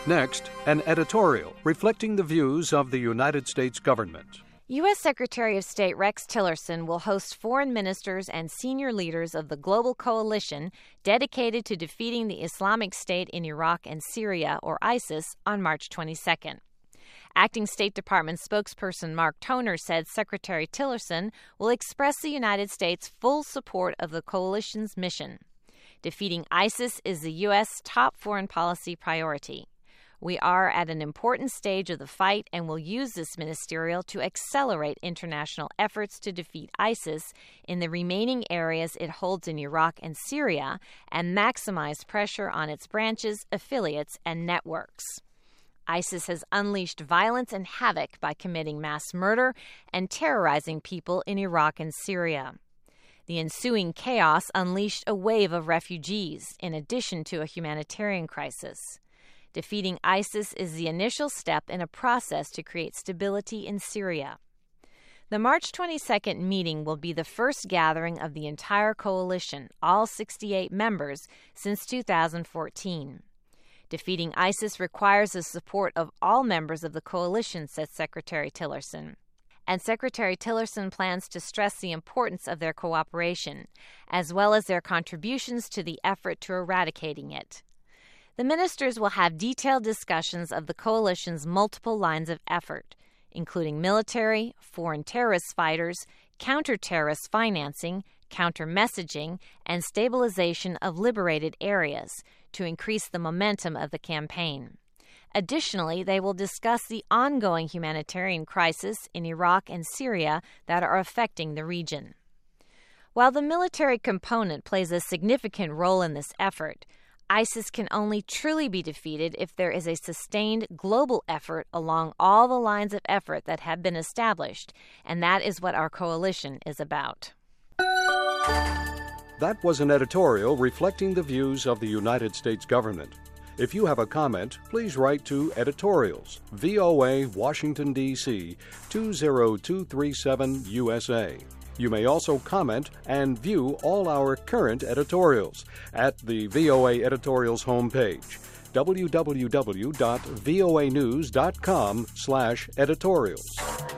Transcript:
Next, an editorial reflecting the views of the United States government. U.S. Secretary of State Rex Tillerson will host foreign ministers and senior leaders of the global coalition dedicated to defeating the Islamic State in Iraq and Syria, or ISIS, on March 22nd. Acting State Department spokesperson Mark Toner said Secretary Tillerson will express the United States' full support of the coalition's mission. Defeating ISIS is the U.S. top foreign policy priority. We are at an important stage of the fight and will use this ministerial to accelerate international efforts to defeat ISIS in the remaining areas it holds in Iraq and Syria and maximize pressure on its branches, affiliates, and networks. ISIS has unleashed violence and havoc by committing mass murder and terrorizing people in Iraq and Syria. The ensuing chaos unleashed a wave of refugees, in addition to a humanitarian crisis. Defeating ISIS is the initial step in a process to create stability in Syria. The March 22nd meeting will be the first gathering of the entire coalition, all 68 members, since 2014. Defeating ISIS requires the support of all members of the coalition, said Secretary Tillerson. And Secretary Tillerson plans to stress the importance of their cooperation, as well as their contributions to the effort to eradicating it. The ministers will have detailed discussions of the coalition's multiple lines of effort, including military, foreign terrorist fighters, counter-terrorist financing, counter-messaging, and stabilization of liberated areas to increase the momentum of the campaign. Additionally, they will discuss the ongoing humanitarian crisis in Iraq and Syria that are affecting the region. While the military component plays a significant role in this effort, ISIS can only truly be defeated if there is a sustained global effort along all the lines of effort that have been established, and that is what our coalition is about. That was an editorial reflecting the views of the United States government. If you have a comment, please write to Editorials, VOA, Washington, D.C., 20237 USA. You may also comment and view all our current editorials at the VOA Editorials homepage, www.voanews.com/editorials.